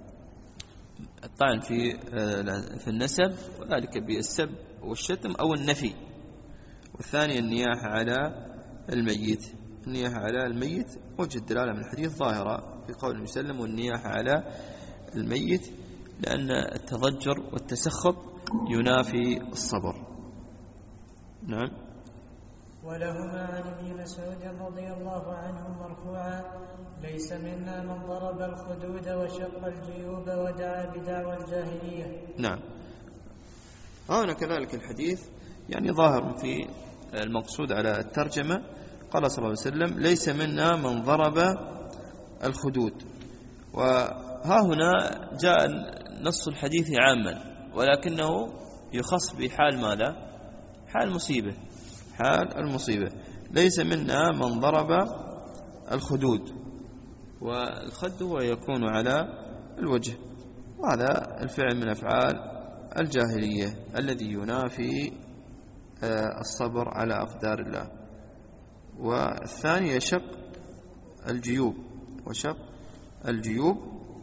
Speaker 2: الطعن في في النسب، وذلك بالسب والشتم أو النفي. والثاني النياحة على الميت. النياحة على الميت وجه الدلالة من الحديث ظاهرة في قول النبي صلى الله عليه وسلم: والنياحة على الميت، لأن التضجر والتسخط ينافي الصبر. نعم.
Speaker 3: ولهما عن ابن مسعود رضي الله عنه مرفوعا: ليس منا من ضرب الخدود وشق الجيوب ودعا بدعوى الجاهلية.
Speaker 2: نعم. هنا كذلك الحديث يعني ظاهر في المقصود على الترجمة. قال صلى الله عليه وسلم: ليس منا من ضرب الخدود. وها هنا جاء نص الحديث عاما، ولكنه يخص بحال ماذا؟ حال مصيبة، حال المصيبة. ليس منا من ضرب الخدود، والخد هو يكون على الوجه، وهذا الفعل من أفعال الجاهلية الذي ينافي الصبر على أقدار الله. والثاني شق الجيوب، وشق الجيوب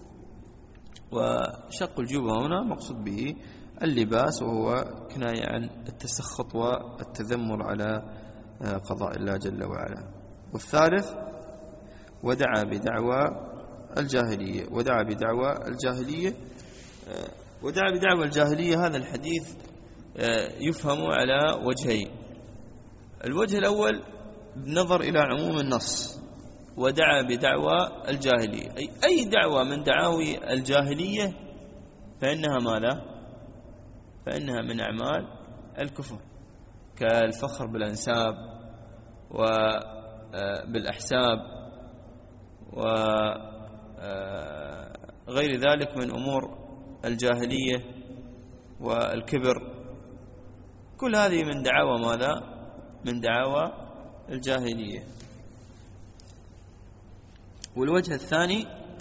Speaker 2: وشق الجيوب هنا مقصود به اللباس، وهو كناية عن التسخط والتذمر على قضاء الله جل وعلا. والثالث ودعا بدعوى الجاهلية. ودعا بدعوى الجاهلية ودعا بدعوى الجاهلية هذا الحديث يفهم على وجهين. الوجه الأول بنظر إلى عموم النص: ودعا بدعوى الجاهلية، أي أي دعوة من دعاوي الجاهلية فإنها ماذا؟ فإنها من أعمال الكفر، كالفخر بالأنساب وبالأحساب وغير ذلك من أمور الجاهلية والكبر. كل هذه من دعاوى ماذا؟ من دعاوى الجاهلية. والوجه الثاني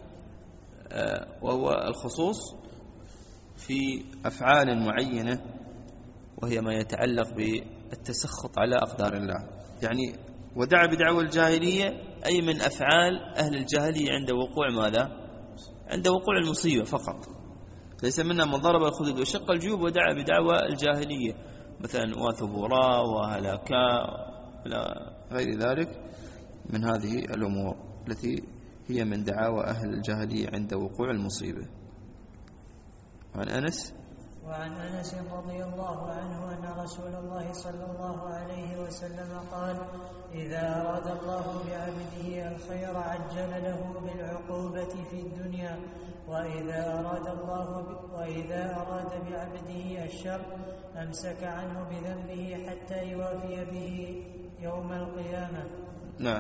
Speaker 2: وهو الخصوص في أفعال معينة، وهي ما يتعلق بالتسخط على أقدار الله. يعني ودعا بدعوى الجاهلية أي من أفعال أهل الجاهلية عند وقوع ماذا؟ عند وقوع المصيبة فقط. ليس منا من ضرب الخدود وشق الجيوب ودعا بدعوى الجاهلية، مثلا وثبورا وهلاكا إلى غير ذلك من هذه الأمور التي هي من دعاوى أهل الجاهلية عند وقوع المصيبة. عن أنس
Speaker 3: وعن أنس رضي الله عنه أن رسول الله صلى الله عليه وسلم قال: إذا أراد الله بعبده الخير عجل له بالعقوبة في الدنيا، وإذا أراد الله ب... وإذا أراد بعبده الشر أمسك عنه بذنبه حتى يوافي به يوم القيامة.
Speaker 2: نعم.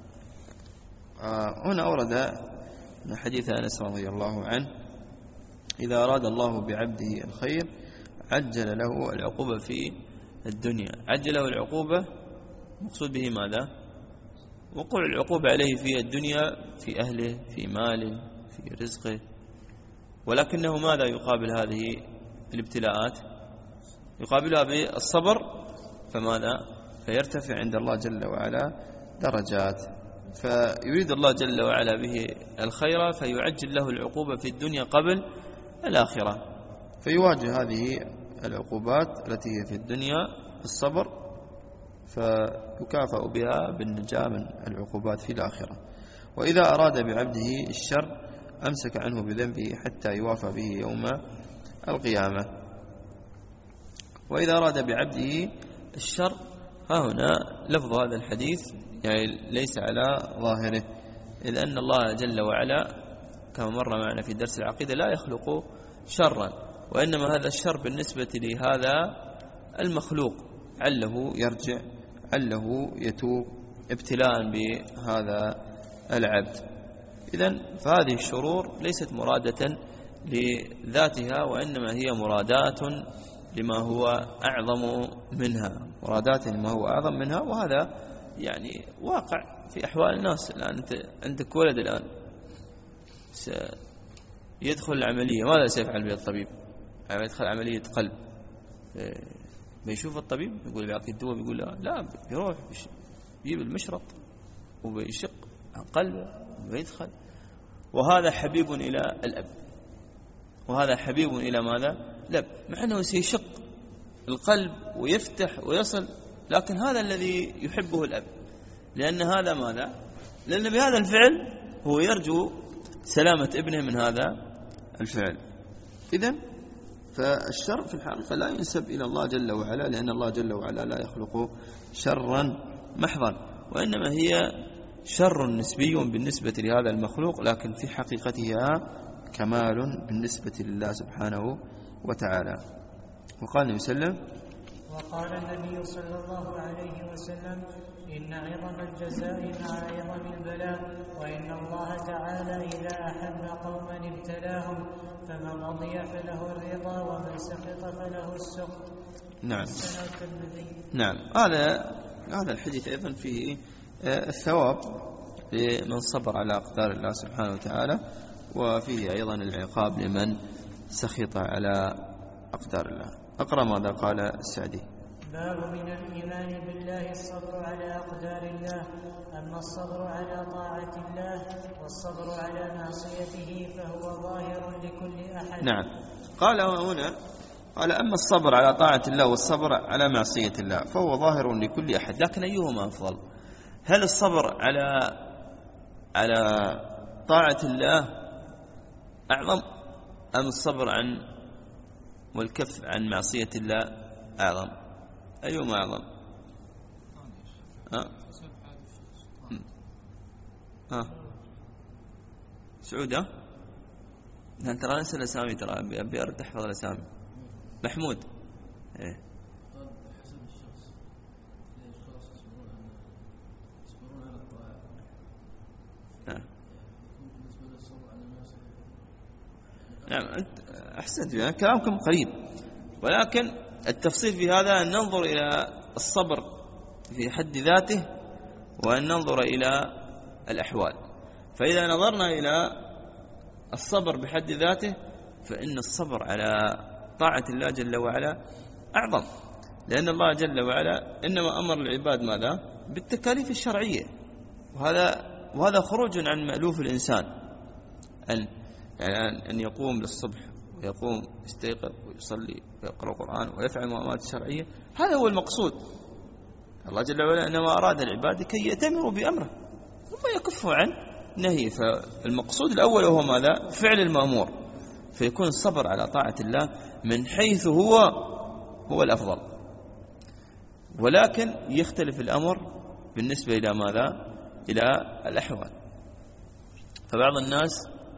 Speaker 2: آه هنا أورد من حديث أنس رضي الله عنه: إذا أراد الله بعبده الخير عجل له العقوبة في الدنيا. عجل له العقوبة مقصود به ماذا؟ وقوع العقوبة عليه في الدنيا، في أهله، في ماله، في رزقه. ولكنه ماذا يقابل هذه الابتلاءات؟ يقابلها بالصبر، فماذا؟ فيرتفع عند الله جل وعلا درجات. فيريد الله جل وعلا به الخير فيعجل له العقوبة في الدنيا قبل الآخرة، فيواجه هذه العقوبات التي هي في الدنيا بالصبر، فيكافأ بها بالنجاة من العقوبات في الآخرة. وإذا أراد بعبده الشر أمسك عنه بذنبه حتى يوافى به يوم القيامة. وإذا أراد بعبده الشر، ها هنا لفظ هذا الحديث يعني ليس على ظاهره، إذ أن الله جل وعلا كما مر معنا في درس العقيدة لا يخلق شرا، وإنما هذا الشر بالنسبة لهذا المخلوق عله يرجع، عله يتوب، ابتلاء بهذا العبد. إذن فهذه الشرور ليست مرادة لذاتها، وإنما هي مرادات لما هو أعظم منها، مرادات لما هو أعظم منها. وهذا يعني واقع في أحوال الناس. الآن أنت عندك ولد الآن يدخل العملية، ماذا سيفعل به الطبيب؟ يدخل عملية قلب، بيشوف الطبيب يقول بيعطي الدواء، بيقول لا لا، بيروح بيجيب المشرط وبيشق قلبه وبيدخل. وهذا حبيب إلى الأب، وهذا حبيب إلى ماذا؟ الأب، مع أنه سيشق القلب ويفتح ويصل، لكن هذا الذي يحبه الأب، لأن هذا ماذا؟ لأن بهذا الفعل هو يرجو سلامة ابنه من هذا الفعل. إذن فالشر في الحقيقة لا ينسب إلى الله جل وعلا، لأن الله جل وعلا لا يخلق شرا محضا، وإنما هي شر نسبي بالنسبة لهذا المخلوق، لكن في حقيقتها كمال بالنسبة لله سبحانه وتعالى. وقال النبي صلى الله عليه وسلم:
Speaker 3: وقال النبي صلى الله عليه وسلم إن عظم الجزاء مع عظم البلاء، وإن الله تعالى إذا أحب قوما ابتلاهم، فمن رضي فله الرضا ومن سخط فله السخط.
Speaker 2: نعم نعم هذا هذا الحديث أيضا فيه الثواب لمن صبر على أقدار الله سبحانه وتعالى، وفيه أيضا العقاب لمن سخط على أقدار الله. أقرأ ماذا قال السعدي.
Speaker 3: باب من الإيمان بالله الصبر على أقدار الله. أما الصبر على طاعة الله والصبر على معصيته فهو ظاهر لكل أحد.
Speaker 2: نعم قال هنا قال أما الصبر على طاعة الله والصبر على معصية الله فهو ظاهر لكل أحد، لكن أيهما أفضل؟ هل الصبر على على طاعة الله أعظم أم الصبر عن والكف عن معصية الله أعظم؟ أيهما أعظم؟ ها ها سعودة أنت ترى ننسى الأسامي، ترى أبي أرد أحفظ الأسامي. محمود إيه. نعم أنت أحسنت بها، كلامكم قريب، ولكن التفصيل في هذا أن ننظر إلى الصبر في حد ذاته وأن ننظر إلى الأحوال. فإذا نظرنا إلى الصبر بحد ذاته فإن الصبر على طاعة الله جل وعلا أعظم، لأن الله جل وعلا إنما أمر العباد ماذا؟ بالتكاليف الشرعية، وهذا وهذا خروج عن مألوف الإنسان أن يعني أن يقوم للصبح ويقوم يستيقظ ويصلي ويقرأ القرآن ويفعل المؤامرات الشرعية. هذا هو المقصود. الله جل وعلا إنما أراد العباد كي يأتمروا بأمره ثم يكفوا عن نهيه. فالمقصود الأول هو ماذا؟ فعل المأمور، فيكون الصبر على طاعة الله من حيث هو هو الأفضل، ولكن يختلف الأمر بالنسبة إلى ماذا؟ إلى الأحوال. فبعض الناس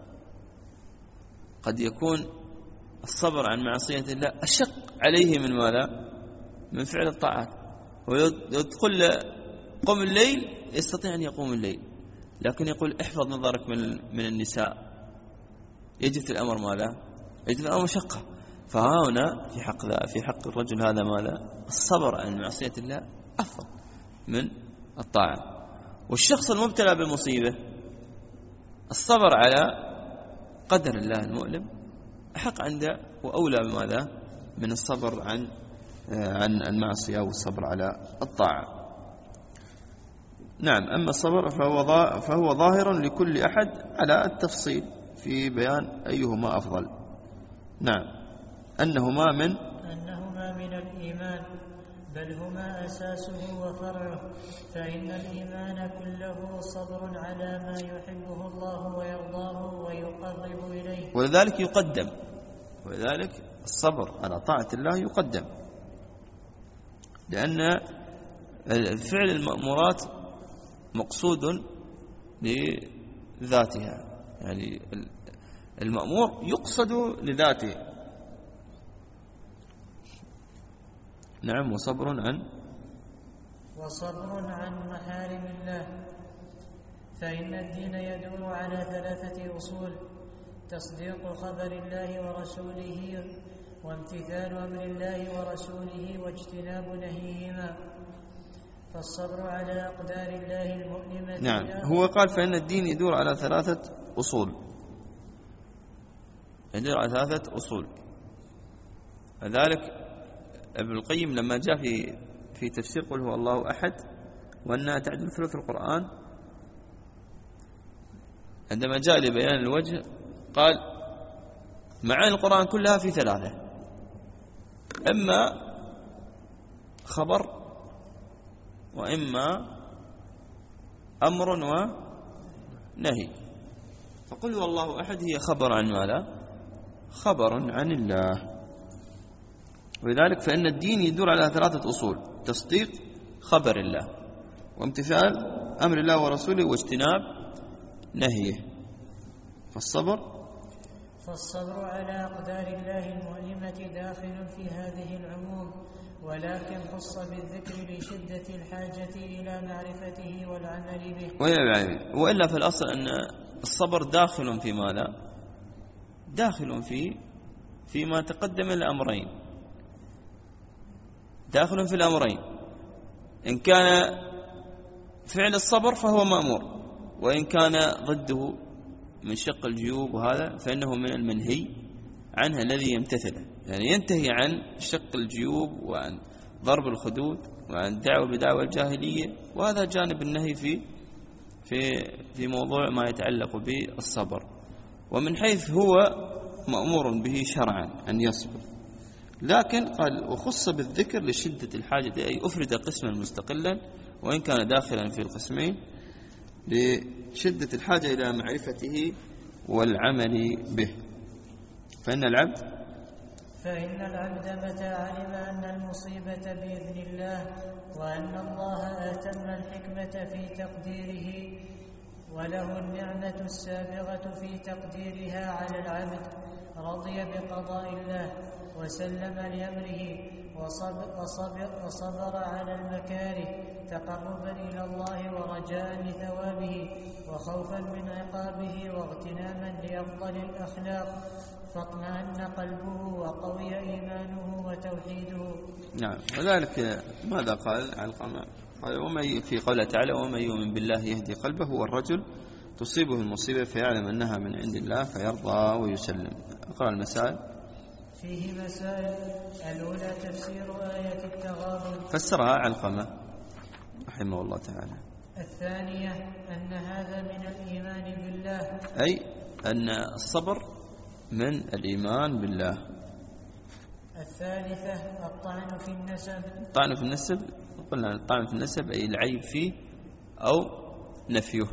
Speaker 2: قد يكون الصبر عن معصية الله أشق عليه من ماذا؟ من فعل الطاعات، ويدخل قم الليل يستطيع أن يقوم الليل، لكن يقول احفظ نظرك من من النساء، يجب في الأمر ماذا؟ يجب في الأمر مشقة. فهنا في حق في حق الرجل هذا ماذا؟ الصبر عن معصية الله أفضل من الطاعة. والشخص المبتلى بالمصيبة الصبر على قدر الله المؤلم أحق عنده وأولى بماذا؟ من الصبر عن عن المعصية والصبر على الطاعة. نعم أما الصبر فهو فهو ظاهر لكل أحد على التفصيل في بيان أيهما أفضل. نعم أنهما من
Speaker 3: أنهما من الإيمان، بل هما أساسه وفرعه، فإن الإيمان كله صبر على ما يحبه الله ويرضاه ويقرب إليه.
Speaker 2: ولذلك يقدم ولذلك الصبر على طاعة الله يقدم، لأن فعل المأمورات مقصود لذاتها، يعني المأمور يقصد لذاته. نعم وصبر عن
Speaker 3: وصبر عن محارم الله، فإن الدين يدور على ثلاثة أصول: تصديق خبر الله ورسوله، وامتثال أمر الله ورسوله، واجتناب نهيهما. فالصبر على أقدار الله المؤلمة.
Speaker 2: نعم هو قال فإن الدين يدور على ثلاثة أصول، يدور على ثلاثة أصول. لذلك ابن القيم لما جاء في في تفسير قل هو الله أحد وأنها تعدل ثلث القرآن، عندما جاء لبيان الوجه قال معاني القرآن كلها في ثلاثة: إما خبر، وإما أمر ونهي. فقل هو الله أحد هي خبر عن ماذا؟ خبر عن الله. ولذلك فإن الدين يدور على ثلاثة أصول: تصديق خبر الله، وامتثال أمر الله ورسوله، واجتناب نهيه. فالصبر
Speaker 3: فالصبر على أقدار الله المؤلمة داخل في هذه العموم، ولكن خص بالذكر لشدة الحاجة إلى معرفته والعمل به.
Speaker 2: وإلا في الأصل أن الصبر داخل في ماذا؟ داخل في فيما تقدم الأمرين، داخل في الأمرين. إن كان فعل الصبر فهو مأمور، وإن كان ضده من شق الجيوب وهذا فإنه من المنهي عنه الذي يمتثله، يعني ينتهي عن شق الجيوب وعن ضرب الخدود وعن دعوة بدعوة الجاهلية، وهذا جانب النهي في في في موضوع ما يتعلق بالصبر. ومن حيث هو مأمور به شرعا أن يصبر، لكن قال وخص بالذكر لشدة الحاجة، أي أفرد قسما مستقلا وإن كان داخلا في القسمين لشدة الحاجة إلى معرفته والعمل به. فإن العبد
Speaker 3: فإن العبد متى علم أن المصيبة بإذن الله، وأن الله أتم الحكمة في تقديره، وله النعمة السابغة في تقديرها على العبد، رضي بقضاء الله وسلم لأمره وصبر, وصبر, وصبر على المكاره تقربا إلى الله ورجاء لثوابه وخوفا من عقابه واغتناما لأفضل الأخلاق، فاطمأن قلبه وقوي إيمانه وتوحيده.
Speaker 2: نعم. وذلك ماذا قال علقمة؟ قال ومن في قوله تعالى ومن يؤمن بالله يهدي قلبه، والرجل تصيبه المصيبة فيعلم أنها من عند الله فيرضى ويسلم. أقرأ المسائل.
Speaker 3: فيه مسائل. الأولى تفسير آية التغابن، فسرها
Speaker 2: علقمة رحمه الله تعالى.
Speaker 3: الثانية أن هذا من الإيمان بالله،
Speaker 2: أي أن الصبر من الإيمان بالله.
Speaker 3: الثالثة الطعن في النسب.
Speaker 2: الطعن في النسب قلنا الطعن في النسب أي العيب فيه أو نفيه.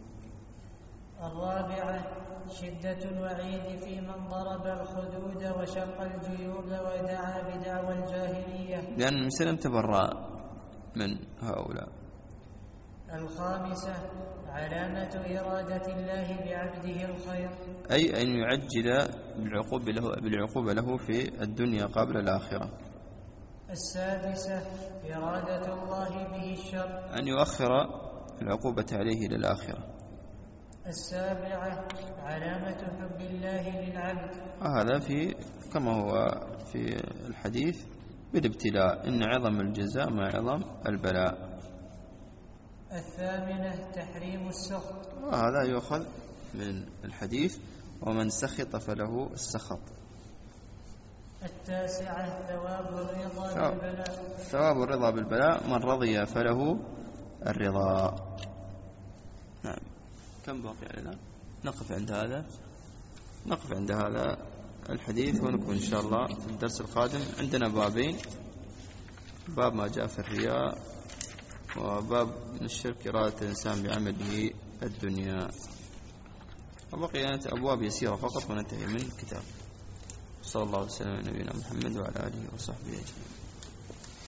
Speaker 3: الرابعة شدة الوعيد في من ضرب الخدود وشق الجيوب ودعا بدعوى الجاهلية،
Speaker 2: لأن المسلم تبرأ من هؤلاء.
Speaker 3: الخامسة علامة إرادة الله بعبده الخير،
Speaker 2: أي أن يعجل بالعقوبة له, بالعقوبة له في الدنيا قبل الآخرة.
Speaker 3: السادسة إرادة الله به الشر،
Speaker 2: أن يؤخر العقوبة عليه للآخرة.
Speaker 3: السابعة علامة حب الله للعبد،
Speaker 2: هذا في كما هو في الحديث بالابتلاء، إن عظم الجزاء مع عظم البلاء.
Speaker 3: الثامنة تحريم السخط،
Speaker 2: وهذا يؤخذ من الحديث ومن سخط فله السخط.
Speaker 3: التاسعة ثواب الرضا بالبلاء،
Speaker 2: ثواب الرضا بالبلاء، من رضي فله الرضا. نعم. كم باقي لنا؟ نقف عند هذا نقف عند هذا الحديث ونكمل إن شاء الله في الدرس القادم. عندنا بابين، باب ما جاء في الرياء، وباب من الشرك إرادة الإنسان بعمله الدنيا. وبقيت أبواب يسيرة فقط وننتهي من الكتاب. صلى الله عليه وسلم على نبينا محمد وعلى آله وصحبه أجمعين.